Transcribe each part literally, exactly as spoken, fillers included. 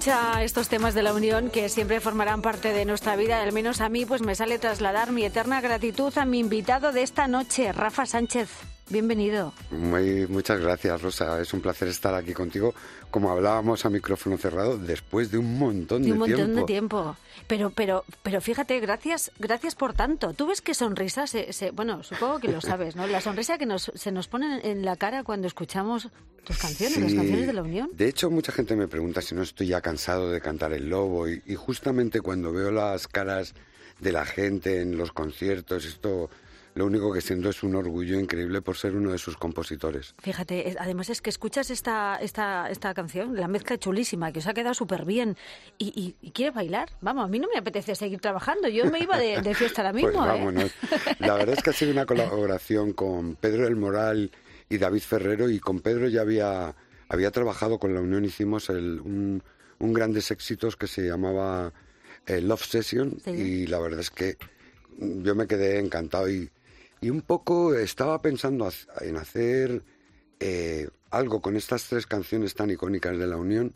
escucha estos temas de la Unión, que siempre formarán parte de nuestra vida, al menos a mí, pues me sale trasladar mi eterna gratitud a mi invitado de esta noche, Rafa Sánchez. Bienvenido. Muy, muchas gracias, Rosa. Es un placer estar aquí contigo, como hablábamos a micrófono cerrado, después de un montón de, de un tiempo. Un montón de tiempo. Pero, pero, pero fíjate, gracias, gracias por tanto. ¿Tú ves qué sonrisa? Se, se, bueno, supongo que lo sabes, ¿no? La sonrisa que nos, se nos pone en la cara cuando escuchamos tus canciones, sí, las canciones de la Unión. De hecho, mucha gente me pregunta si no estoy ya cansado de cantar El Lobo, y, y justamente cuando veo las caras de la gente en los conciertos, esto... Lo único que siento es un orgullo increíble por ser uno de sus compositores. Fíjate, además es que escuchas esta esta esta canción, la mezcla chulísima, que os ha quedado súper bien, y, y, y quieres bailar. Vamos, a mí no me apetece seguir trabajando, yo me iba de, de fiesta ahora mismo. Pues vámonos. ¿eh? La verdad es que ha sido una colaboración con Pedro del Moral y David Ferrero, y con Pedro ya había, había trabajado con la Unión, hicimos el, un, un grandes éxitos que se llamaba eh, Love Session, ¿sí? Y la verdad es que yo me quedé encantado y Y un poco estaba pensando en hacer eh, algo con estas tres canciones tan icónicas de la Unión,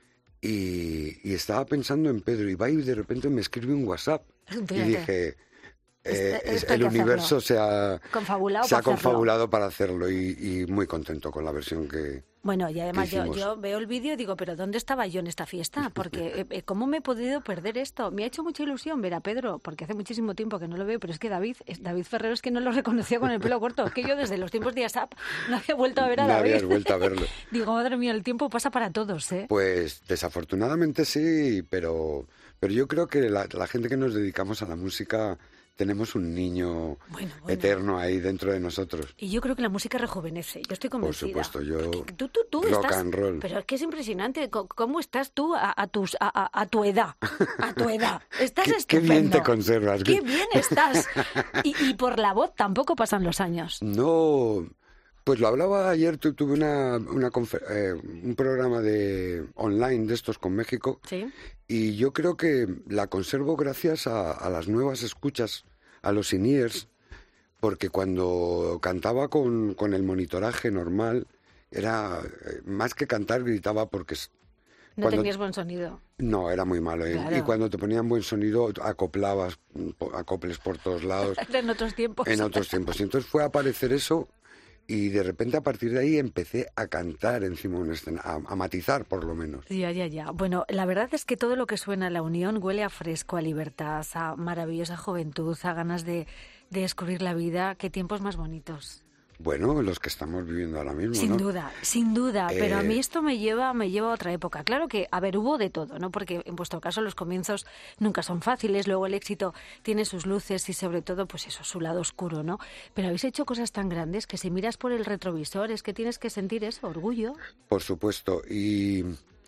y, y estaba pensando en Pedro Ibai, y de repente me escribe un WhatsApp. Fíjate. Y dije, eh, es, el universo se ha, se ha confabulado para hacerlo, y, y muy contento con la versión que... Bueno, y además yo, yo veo el vídeo y digo, ¿pero dónde estaba yo en esta fiesta? Porque eh, ¿cómo me he podido perder esto? Me ha hecho mucha ilusión ver a Pedro, porque hace muchísimo tiempo que no lo veo, pero es que David, David Ferrero es que no lo reconocía con el pelo corto. Es que yo desde los tiempos de ASAP no había vuelto a ver a no David. No habías vuelto a verlo. Digo, madre mía, el tiempo pasa para todos, ¿eh? Pues desafortunadamente sí, pero, pero yo creo que la, la gente que nos dedicamos a la música... tenemos un niño bueno, bueno. eterno ahí dentro de nosotros. Y yo creo que la música rejuvenece, yo estoy convencida. Por supuesto, yo tú, tú, tú rock estás, and roll. Pero es que es impresionante, ¿cómo estás tú a, a, tus, a, a tu edad? A tu edad. Estás qué, estupendo. Qué bien te conservas. Qué bien estás. Y, y por la voz tampoco pasan los años. No... Pues lo hablaba ayer, tu, tuve una, una confer- eh, un programa de online de estos con México, ¿sí? Y yo creo que la conservo gracias a, a las nuevas escuchas, a los in-ears, porque cuando cantaba con, con el monitoraje normal, era eh, más que cantar, gritaba porque... No cuando, tenías buen sonido. No, era muy malo. ¿eh? Claro. Y cuando te ponían buen sonido, acoplabas acoples por todos lados. En otros tiempos. En otros tiempos. Y entonces fue a aparecer eso... Y de repente a partir de ahí empecé a cantar encima de una escena, a, a matizar por lo menos. Ya, ya, ya. Bueno, la verdad es que todo lo que suena a la Unión huele a fresco, a libertad, a maravillosa juventud, a ganas de, de descubrir la vida. Qué tiempos más bonitos. Bueno, los que estamos viviendo ahora mismo, Sin ¿no? duda, sin duda, eh... pero a mí esto me lleva, me lleva a otra época. Claro que, a ver, hubo de todo, ¿no? Porque en vuestro caso los comienzos nunca son fáciles, luego el éxito tiene sus luces y sobre todo, pues eso, su lado oscuro, ¿no? Pero habéis hecho cosas tan grandes que si miras por el retrovisor es que tienes que sentir eso, orgullo. Por supuesto, y,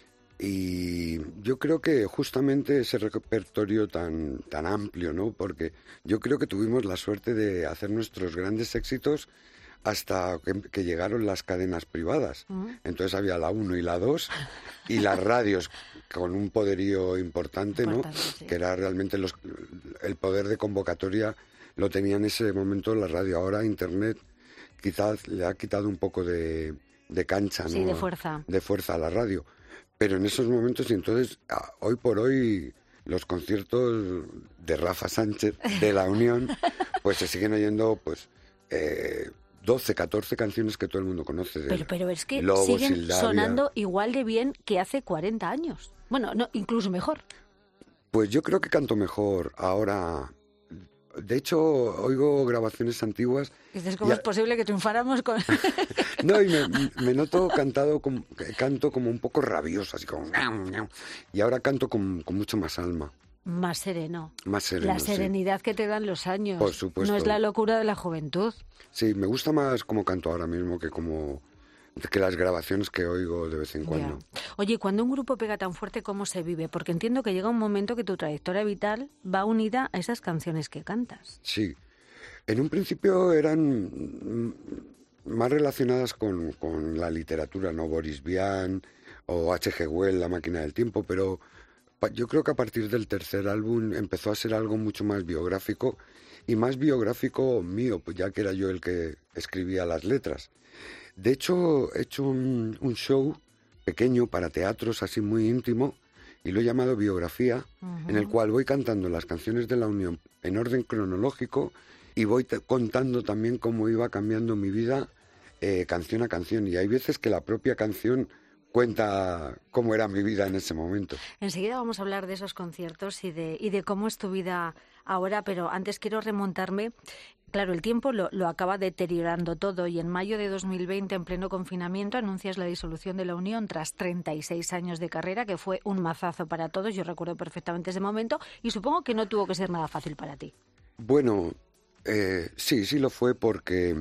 y yo creo que justamente ese repertorio tan, tan amplio, ¿no? Porque yo creo que tuvimos la suerte de hacer nuestros grandes éxitos hasta que, que llegaron las cadenas privadas. Uh-huh. Entonces había la uno y la dos, y las radios con un poderío importante, importante ¿no? Sí. Que era realmente los, el poder de convocatoria lo tenía en ese momento la radio. Ahora Internet quizás le ha quitado un poco de, de cancha, ¿no? Sí, de fuerza. De fuerza a la radio. Pero en esos momentos, y entonces, hoy por hoy, los conciertos de Rafa Sánchez, de la Unión, pues se siguen oyendo, pues... Eh, doce, catorce canciones que todo el mundo conoce. De pero, pero es que Lobo, siguen Sildavia. Sonando igual de bien que hace cuarenta años. Bueno, no, incluso mejor. Pues yo creo que canto mejor ahora. De hecho, oigo grabaciones antiguas. Dices, ¿cómo a... es posible que triunfáramos con...? No, y me, me noto cantado como, canto como un poco rabioso, así como... Y ahora canto con, con mucho más alma. Más sereno. Más sereno, La serenidad sí. que te dan los años. Por supuesto. No es la locura de la juventud. Sí, me gusta más como canto ahora mismo que como que las grabaciones que oigo de vez en cuando. Ya. Oye, cuando un grupo pega tan fuerte, ¿cómo se vive? Porque entiendo que llega un momento que tu trayectoria vital va unida a esas canciones que cantas. Sí. En un principio eran más relacionadas con, con la literatura, ¿no? Boris Vian o H G Wells, La máquina del tiempo, pero... Yo creo que a partir del tercer álbum empezó a ser algo mucho más biográfico, y más biográfico mío, pues ya que era yo el que escribía las letras. De hecho, he hecho un, un show pequeño para teatros, así muy íntimo, y lo he llamado biografía, uh-huh. en el cual voy cantando las canciones de la Unión en orden cronológico y voy te- contando también cómo iba cambiando mi vida eh, canción a canción. Y hay veces que la propia canción cuenta cómo era mi vida en ese momento. Enseguida vamos a hablar de esos conciertos y de, y de cómo es tu vida ahora, pero antes quiero remontarme. Claro, el tiempo lo, lo acaba deteriorando todo y en mayo de dos mil veinte, en pleno confinamiento, anuncias la disolución de la Unión tras treinta y seis años de carrera, que fue un mazazo para todos. Yo recuerdo perfectamente ese momento y supongo que no tuvo que ser nada fácil para ti. Bueno, eh, sí, sí lo fue porque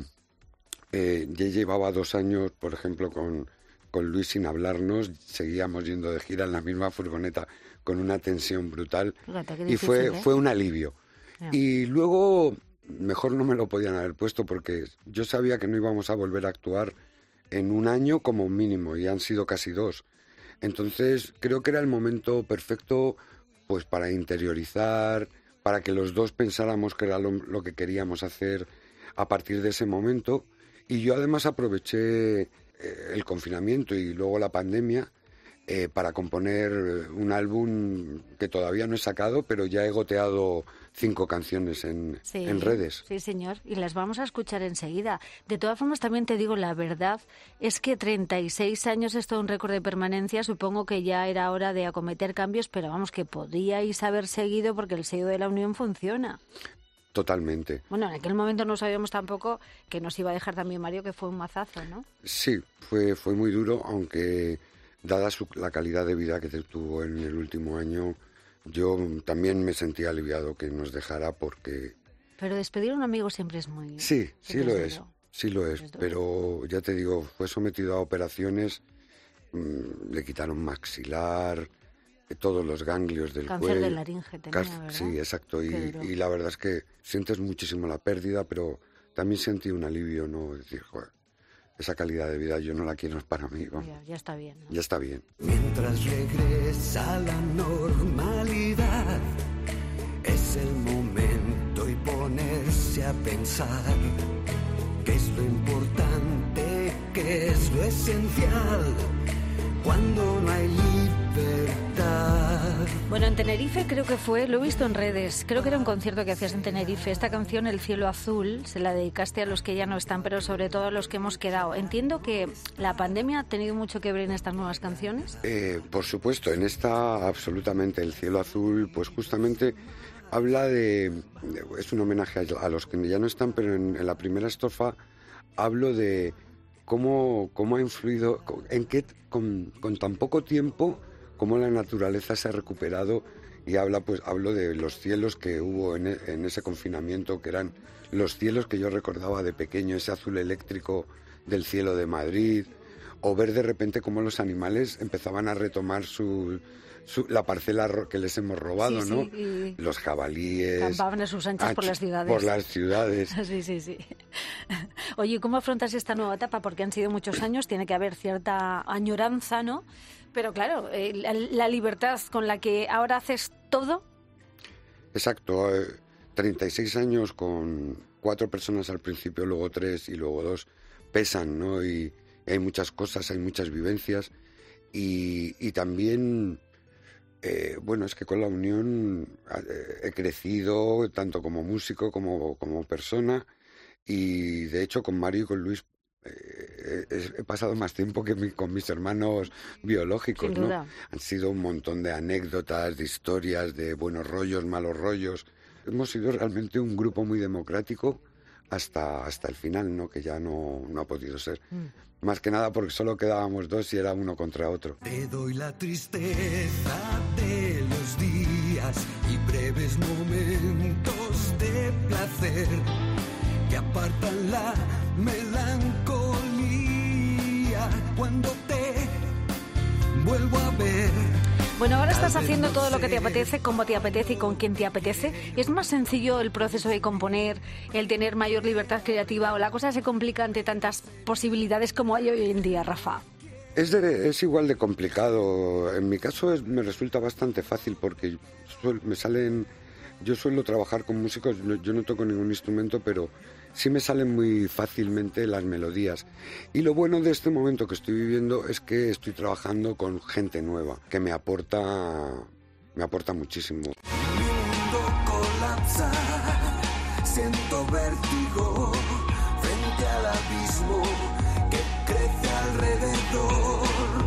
eh, ya llevaba dos años, por ejemplo, con, con Luis sin hablarnos, seguíamos yendo de gira en la misma furgoneta con una tensión brutal. Fíjate, qué y difícil, fue, ¿eh? fue un alivio. Ya. Y luego... mejor no me lo podían haber puesto porque yo sabía que no íbamos a volver a actuar en un año como mínimo y han sido casi dos. Entonces creo que era el momento perfecto pues para interiorizar, para que los dos pensáramos que era lo, lo que queríamos hacer a partir de ese momento. Y yo además aproveché eh, el confinamiento y luego la pandemia eh, para componer un álbum que todavía no he sacado, pero ya he goteado cinco canciones en, sí, en redes. Sí, señor, y las vamos a escuchar enseguida. De todas formas, también te digo, la verdad es que treinta y seis años es todo un récord de permanencia. Supongo que ya era hora de acometer cambios, pero vamos, que podíais haber seguido porque el sello de la Unión funciona. Totalmente. Bueno, en aquel momento no sabíamos tampoco que nos iba a dejar también Mario, que fue un mazazo, ¿no? Sí, fue, fue muy duro, aunque dada su, la calidad de vida que tuvo en el último año, yo también me sentía aliviado que nos dejara porque... Pero despedir a un amigo siempre es muy... Sí, sí lo es, sí lo es, pero ya te digo, fue sometido a operaciones, mmm, le quitaron maxilar, todos los ganglios del Cáncer cuello. de laringe tenía, ¿verdad? Sí, exacto, y, y la verdad es que sientes muchísimo la pérdida, pero también sentí un alivio, ¿no? Decir, joder, esa calidad de vida yo no la quiero para mí. Ya, ya está bien, ¿no? Ya está bien. Mientras regresa la normalidad, es el momento y ponerse a pensar qué es lo importante, qué es lo esencial cuando no hay libertad. Bueno, en Tenerife creo que fue, lo he visto en redes, creo que era un concierto que hacías en Tenerife. Esta canción, El cielo azul, se la dedicaste a los que ya no están, pero sobre todo a los que hemos quedado. Entiendo que la pandemia ha tenido mucho que ver en estas nuevas canciones. Eh, por supuesto, en esta absolutamente El cielo azul, pues justamente habla de, de es un homenaje a, a los que ya no están, pero en, en la primera estrofa hablo de cómo, cómo ha influido, en qué con, con tan poco tiempo, cómo la naturaleza se ha recuperado, y habla, pues hablo de los cielos que hubo en, en ese confinamiento, que eran los cielos que yo recordaba de pequeño, ese azul eléctrico del cielo de Madrid, o ver de repente cómo los animales empezaban a retomar su, su la parcela que les hemos robado, sí, ¿no? Sí, los jabalíes... campaban a sus anchas por las ciudades. Por las ciudades. Sí, sí, sí. Oye, ¿cómo afrontas esta nueva etapa? Porque han sido muchos años, tiene que haber cierta añoranza, ¿no? Pero claro, eh, la, la libertad con la que ahora haces todo... Exacto, eh, treinta y seis años con cuatro personas al principio, luego tres y luego dos, pesan, ¿no? Y hay muchas cosas, hay muchas vivencias y, y también, eh, bueno, es que con la Unión eh, he crecido tanto como músico como, como persona, y de hecho con Mario y con Luis eh, he, he pasado más tiempo que mi, con mis hermanos biológicos, Sin duda. ¿no? Han sido un montón de anécdotas, de historias, de buenos rollos, malos rollos. Hemos sido realmente un grupo muy democrático hasta, hasta el final, ¿no? Que ya no, no ha podido ser. Mm. Más que nada porque solo quedábamos dos y era uno contra otro. Te doy la tristeza de los días y breves momentos de placer que apartan la melancolía cuando te vuelvo a ver. Bueno, ahora estás haciendo todo lo que te apetece, como te apetece y con quien te apetece. ¿Es más sencillo el proceso de componer, el tener mayor libertad creativa, o la cosa se complica ante tantas posibilidades como hay hoy en día, Rafa? Es, de, es igual de complicado. En mi caso es, me resulta bastante fácil porque suel, me salen... Yo suelo trabajar con músicos, yo no toco ningún instrumento, pero sí me salen muy fácilmente las melodías. Y lo bueno de este momento que estoy viviendo es que estoy trabajando con gente nueva, que me aporta, me aporta muchísimo. Mi mundo colapsa, siento vértigo frente al abismo que crece alrededor.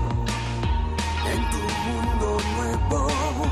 En tu mundo nuevo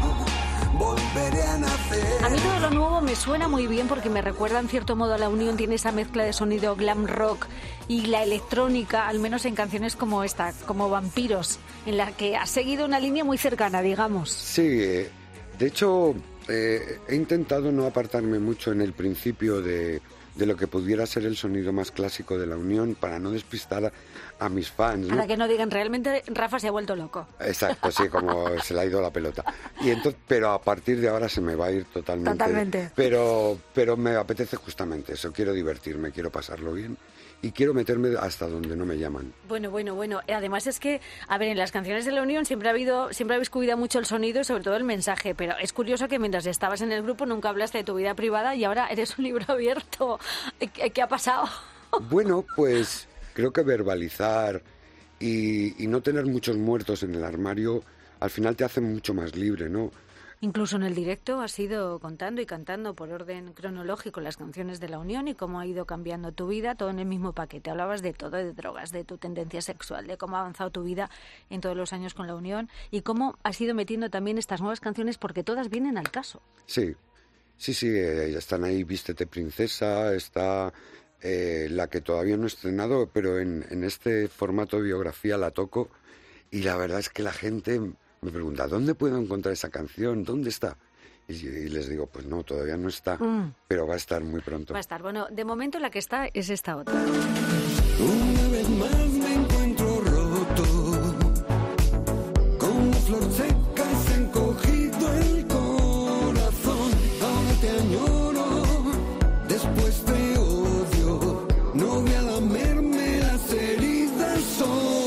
volveré a nacer. A mí todo lo nuevo me suena muy bien porque me recuerda en cierto modo a La Unión. Tiene esa mezcla de sonido glam rock y la electrónica, al menos en canciones como esta, como Vampiros, en la que has seguido una línea muy cercana, digamos. Sí, eh, de hecho eh, he intentado no apartarme mucho en el principio de, de lo que pudiera ser el sonido más clásico de La Unión para no despistar a, a mis fans, ¿no? Para que no digan, realmente Rafa se ha vuelto loco. Exacto, sí, como se le ha ido la pelota. Y entonces, pero a partir de ahora se me va a ir totalmente. Totalmente. Pero, pero me apetece justamente eso, quiero divertirme, quiero pasarlo bien y quiero meterme hasta donde no me llaman. Bueno, bueno, bueno. Además es que, a ver, en las canciones de La Unión siempre ha habido, siempre habéis cuidado mucho el sonido y sobre todo el mensaje, pero es curioso que mientras estabas en el grupo nunca hablaste de tu vida privada y ahora eres un libro abierto. ¿Qué, qué ha pasado? Bueno, pues creo que verbalizar y, y no tener muchos muertos en el armario al final te hace mucho más libre, ¿no? Incluso en el directo has ido contando y cantando por orden cronológico las canciones de La Unión y cómo ha ido cambiando tu vida, todo en el mismo paquete. Hablabas de todo, de drogas, de tu tendencia sexual, de cómo ha avanzado tu vida en todos los años con La Unión y cómo has ido metiendo también estas nuevas canciones porque todas vienen al caso. Sí, sí, sí, eh, están ahí Vístete Princesa, está eh, la que todavía no he estrenado, pero en, en este formato biografía la toco y la verdad es que la gente me pregunta, ¿dónde puedo encontrar esa canción? ¿Dónde está? Y, y les digo, pues no, todavía no está, mm. pero va a estar muy pronto. Va a estar. Bueno, de momento la que está es esta otra. Una vez más me encuentro roto, con una flor seca se ha encogido el corazón. Ahora te añoro, después te odio, no voy a lamerme las heridas solo.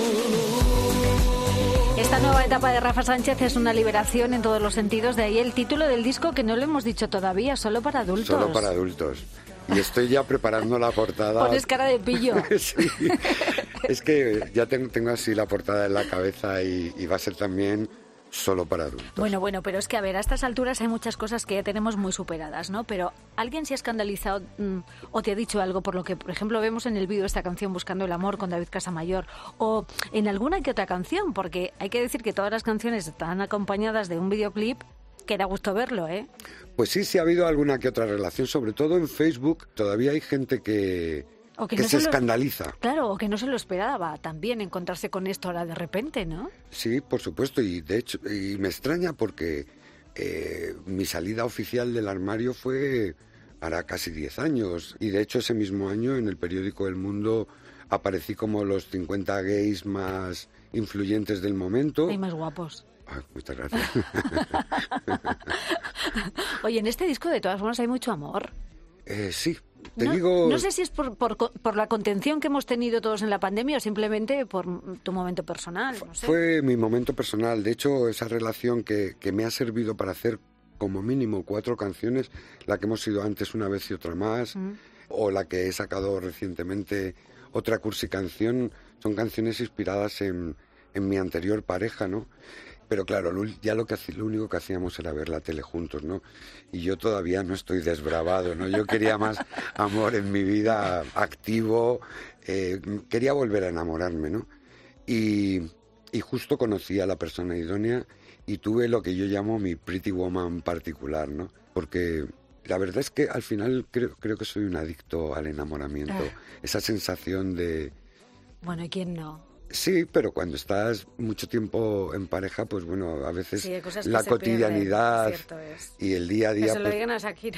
Esta nueva etapa de Rafa Sánchez es una liberación en todos los sentidos, de ahí el título del disco que no lo hemos dicho todavía, Solo para adultos. Solo para adultos. Y estoy ya preparando la portada. Pones cara de pillo. Sí. Es que ya tengo, tengo así la portada en la cabeza y, y va a ser también solo para adultos. Bueno, bueno, pero es que a ver, a estas alturas hay muchas cosas que ya tenemos muy superadas, ¿no? Pero ¿alguien se ha escandalizado mmm, o te ha dicho algo por lo que, por ejemplo, vemos en el vídeo esta canción Buscando el amor con David Casamayor o en alguna que otra canción? Porque hay que decir que todas las canciones están acompañadas de un videoclip que da gusto verlo, ¿eh? Pues sí, sí ha habido alguna que otra relación, sobre todo en Facebook. Todavía hay gente que, o que, que no se, se lo, escandaliza. Claro, o que no se lo esperaba también encontrarse con esto ahora de repente, ¿no? Sí, por supuesto, y de hecho, y me extraña porque eh, mi salida oficial del armario fue hará casi diez años, y de hecho ese mismo año en el periódico El Mundo aparecí como los cincuenta gays más influyentes del momento. Y más guapos. Ah, muchas gracias. Oye, en este disco de todas formas hay mucho amor. Eh, sí, te no, digo... No sé si es por, por, por la contención que hemos tenido todos en la pandemia o simplemente por tu momento personal. No sé. Fue mi momento personal. De hecho, esa relación que, que me ha servido para hacer como mínimo cuatro canciones, la que hemos sido antes una vez y otra más, mm. o la que he sacado recientemente, otra cursi canción, son canciones inspiradas en, en mi anterior pareja, ¿no? Pero claro, ya lo, que, lo único que hacíamos era ver la tele juntos, ¿no? Y yo todavía no estoy desbravado, ¿no? Yo quería más amor en mi vida, activo, eh, quería volver a enamorarme, ¿no? Y, y justo conocí a la persona idónea y tuve lo que yo llamo mi pretty woman particular, ¿no? Porque la verdad es que al final creo, creo que soy un adicto al enamoramiento. Ah. Esa sensación de... Bueno, ¿y quién no? Sí, pero cuando estás mucho tiempo en pareja, pues bueno, a veces sí, la cotidianidad y el día a día... Que se lo pues... digan a Shakira.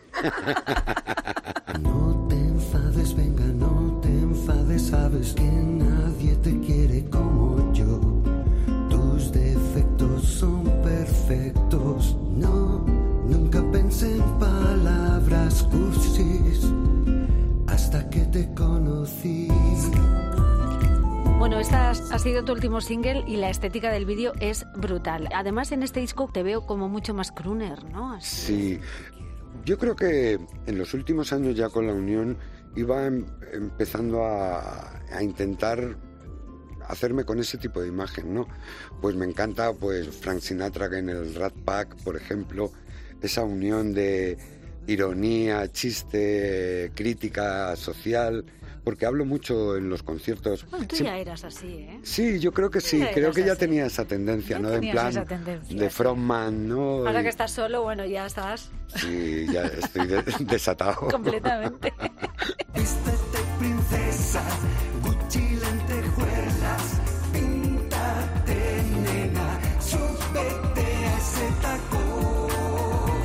No te enfades, venga, no te enfades, sabes que nadie te quiere como yo. Tus defectos son perfectos, no, nunca pensé en palabras cursis hasta que te conocí. Bueno, esta ha sido tu último single y la estética del vídeo es brutal. Además, en este disco te veo como mucho más crooner, ¿no? Así. Sí, Yo creo que en los últimos años ya con la Unión iba em- empezando a, a intentar hacerme con ese tipo de imagen, ¿no? Pues me encanta pues Frank Sinatra en el Rat Pack, por ejemplo, esa unión de ironía, chiste, crítica social, porque hablo mucho en los conciertos. Bueno, tú Sí, ya eras así, ¿eh? sí, yo creo que sí, Ya creo eras que ya así. tenía esa tendencia, Ya ¿no? En tenías plan esa tendencia, de sí. frontman, ¿no? Ahora Y- que estás solo, bueno, ya estás Sí, ya estoy de- desatado. completamente. Vístete princesa, Gucci lentejuelas, píntate nena, súbete a ese tacón,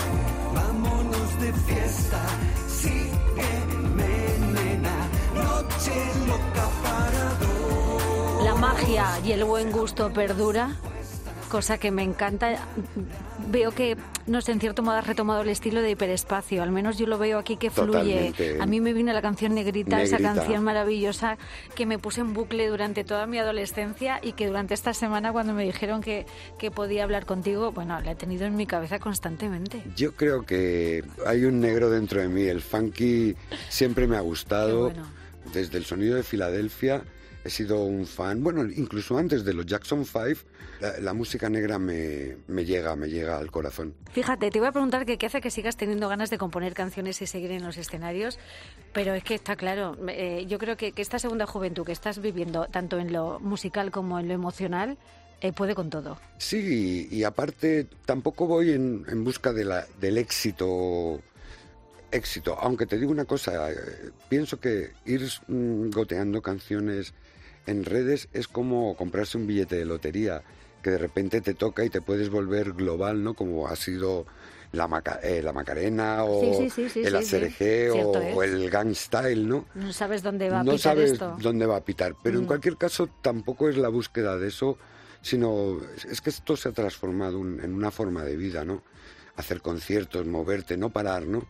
vámonos de fiesta, sígueme nena, noche loca para dos. La magia y el buen gusto perdura, cosa que me encanta. Veo que, no sé, en cierto modo has retomado el estilo de Hiperespacio. Al menos yo lo veo aquí que fluye. Totalmente. A mí me vino la canción Negrita, esa Negrita. canción maravillosa que me puse en bucle durante toda mi adolescencia y que durante esta semana cuando me dijeron que, que podía hablar contigo, bueno, la he tenido en mi cabeza constantemente. Yo creo que hay un negro dentro de mí. El funky siempre me ha gustado. Qué bueno. Desde el sonido de Filadelfia he sido un fan. Bueno, incluso antes de los Jackson Five, la, la música negra me, me llega, me llega al corazón. Fíjate, te voy a preguntar que qué hace que sigas teniendo ganas de componer canciones y seguir en los escenarios, pero es que está claro, eh, yo creo que, que esta segunda juventud que estás viviendo, tanto en lo musical como en lo emocional, eh, puede con todo. Sí, y, y aparte tampoco voy en, en busca de la, del éxito. Éxito, aunque te digo una cosa, eh, pienso que ir mm, goteando canciones en redes es como comprarse un billete de lotería, que de repente te toca y te puedes volver global, ¿no? Como ha sido la, Maca- eh, la Macarena o Sí, sí, sí, sí, el sí, A C R sí. G o, Cierto es. o el Gang Style, ¿no? No sabes dónde va a No pitar sabes esto. dónde va a pitar, pero en Mm. cualquier caso tampoco es la búsqueda de eso, sino es- es que esto se ha transformado un- en una forma de vida, ¿no? Hacer conciertos, moverte, no parar, ¿no?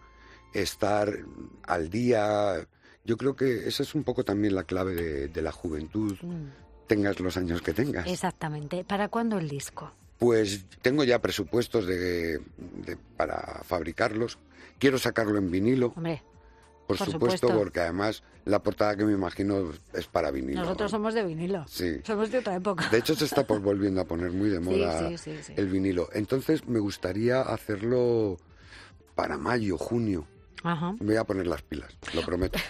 Estar al día. Yo creo que esa es un poco también la clave de, de la juventud, Mm, tengas los años que tengas. exactamente. ¿Para cuándo el disco? Pues tengo ya presupuestos de, de- para fabricarlos. Quiero sacarlo en vinilo, Hombre, por, por supuesto, supuesto. porque además la portada que me imagino es para vinilo. nosotros somos de vinilo. Sí. Somos de otra época. De hecho, se está por volviendo a poner muy de Sí, moda sí, sí, sí. el vinilo. Entonces, me gustaría hacerlo para mayo, junio. Ajá. Me voy a poner las pilas, lo prometo.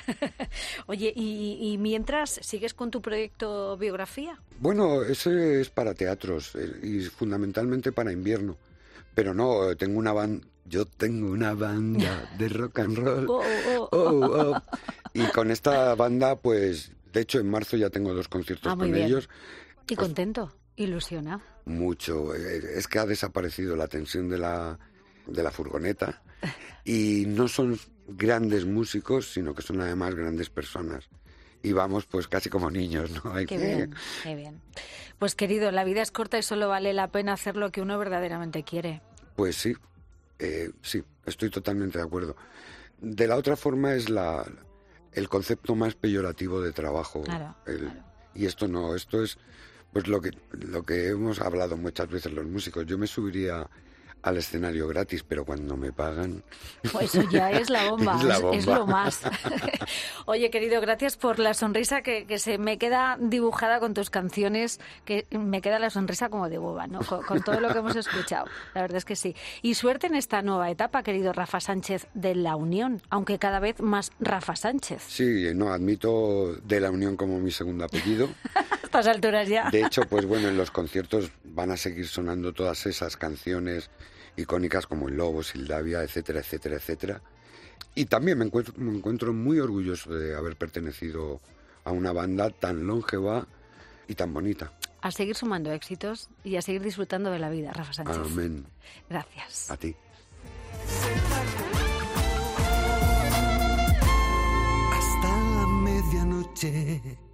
Oye, y, y mientras, ¿sigues con tu proyecto biografía? Bueno, ese es para teatros eh, y fundamentalmente para invierno. Pero no, eh, tengo una banda, yo tengo una banda de rock and roll. Oh, oh, oh. Oh, oh. Y con esta banda, pues, de hecho, en marzo ya tengo dos conciertos Ah, muy con bien. ellos. Y contento, ilusionado. Mucho. Eh, Es que ha desaparecido la tensión de la, de la furgoneta y no son grandes músicos, sino que son además grandes personas. Y vamos pues casi como niños, ¿no? Hay Qué que- bien, qué bien. Pues querido, la vida es corta y solo vale la pena hacer lo que uno verdaderamente quiere. Pues sí, eh, sí, estoy totalmente de acuerdo. De la otra forma es la el concepto más peyorativo de trabajo. Claro, El- claro. Y esto no, esto es pues lo que lo que hemos hablado muchas veces los músicos. Yo me subiría al escenario gratis, pero cuando me pagan... Pues eso ya es la bomba, Es la es, es bomba. lo más. Oye, querido, gracias por la sonrisa que, que se me queda dibujada con tus canciones, que me queda la sonrisa como de boba, ¿no? Con, con todo lo que hemos escuchado. La verdad es que sí. Y suerte en esta nueva etapa, querido Rafa Sánchez de La Unión, aunque cada vez más Rafa Sánchez. Sí, no, admito de la Unión como mi segundo apellido. A estas alturas ya. De hecho, pues bueno, en los conciertos van a seguir sonando todas esas canciones icónicas como El Lobo, Sildavia, etcétera, etcétera, etcétera. Y también me encuentro, me encuentro muy orgulloso de haber pertenecido a una banda tan longeva y tan bonita. A seguir sumando éxitos y a seguir disfrutando de la vida, Rafa Sánchez. Amén. Gracias. A ti. Hasta la medianoche.